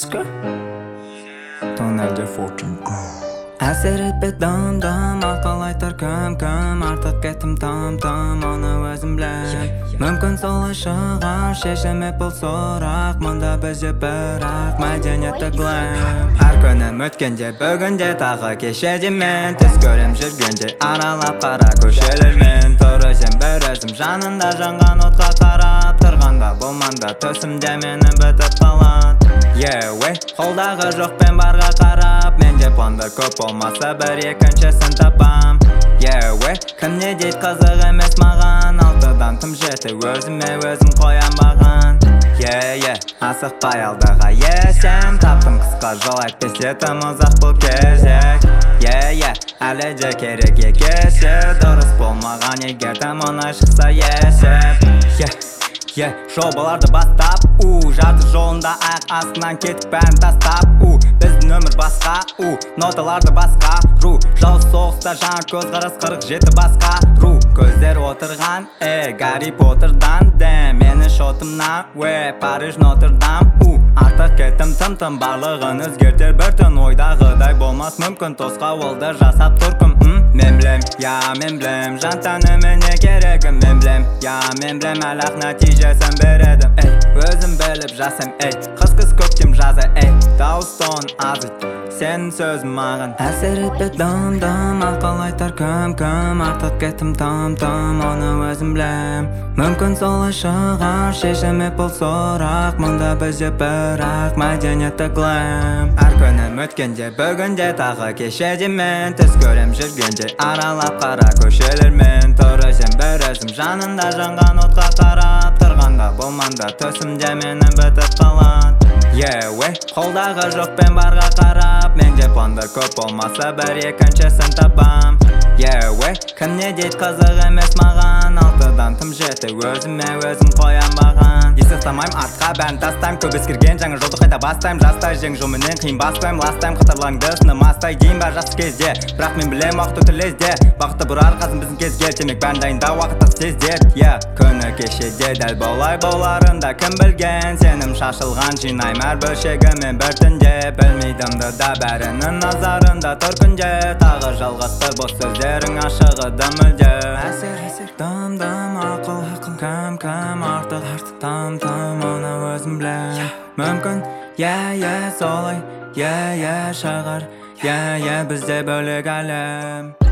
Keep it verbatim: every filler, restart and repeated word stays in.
Skirt. Toneldir fortune. Әсер етпе дам-дам, ақыл айтар кім-кім, артық кеттім там-там, оны өзім білем. Мүмкін солай шығар, шешімек бұл сұрақ, мұнда бізде бірақ мәдениетті глэм. Әр күнім өткенде, бүгінде тағы кешеде мен, түс көрем жүргенде, аралап қара көшелермен. Тұр өзім бір өзім жанында жанған отқа қарап, тұрғанда болманда төсімде мені бітіп қалады. Yeah, wey, қолдағы жоқпен барға қарап, менде пландар көп болмаса бір екіншісін тапам. Yeah, wey, кім не дейд қызық емес маған, алтыдан тым жеті өзіме өзім қоям бағын. Yeah, yeah, асықпай алдыға есем, таптым қысқа жол әйтпесе тым ұзақ бұл кезек. Yeah, yeah, әлі де керек екесі, дұрыс болмаған егер тым оңай шықса есеп. Yeah, yeah, жобаларды бастап, у жарты жолында аяқ астынан кетіп бәрін тастап, у біздің өмір басқа, у ноталарды басқа, ру жауыз соғыста жаңа көзқарас қырық жеті басқа, ру көздер отырған, э Гарри Поттердан, дәм мені шотымнан, уэ Париж Нотр-Дам, у артық кеттім тым-тым барлығын өзгертер бір түн, ойдағыдай болмас мүмкін тосқа олды жасап тұркым. Мен білем, я мен білем, жан тәніме не керегім, мен білем, я мен білем, әлақ нәтижесін бередім. Эй, өзім біліп жасым, эй, қыз-қыз көктем жазы, эй, дауыстон азы, сенің сөзім маған әсер етпе дам-дам, ақыл айтар кім-кім, артық кеттім там-там, оны өзім білем. Мүмкін солай шығар, шешімек бұл сұрақ, мұнда бізде бірақ мәдениетті глэм. Әр күнім өткенде, бүгінде тағы кешеде мен, түс көрем жүргенде, аралап қара көшелермен. Тұр өзім бір өзім жанында жанған отқа қарап, тұрғанда болманда төсімде мені бітіп қалады. Yeah, wey, қолдағы жоқпен барға қарап, менде пландар көп болмаса бір екіншісін тапам. Yeah, wey, кім не дейд қызық емес маған, алтыдан тым жеті өзіме өзім қоям бағын. Есік самайм артқа бәрін тастайм, көп ескерген жаңа жолды қайта бастайм, жастай жең жолменен қиын бастайм, ластайм қатарлаңды сынымастай дейін бәр жақсы кезде, бірақ мен білем уақыт өте лезде, бақытты бұрар қазын біздің кезге, демек бәрін дайында уақыттық сездер. Yeah, күні кешеде дәл болай боларында кім білген, сенім шашылған жинайм әр бөлшегімен бір түнде, білмейдімді да бәрінің назарында тұр күнде, тағы жалғасты бос сөздерің ашығыды мүлде. Әсер әсер дам-дам, ақыл ақыл кәм-кәм, артық артық там-там, оны өзім білем. Мүмкін, yeah, yeah, солай, yeah, yeah, шығар, yeah, yeah, бізде бөлек әлем.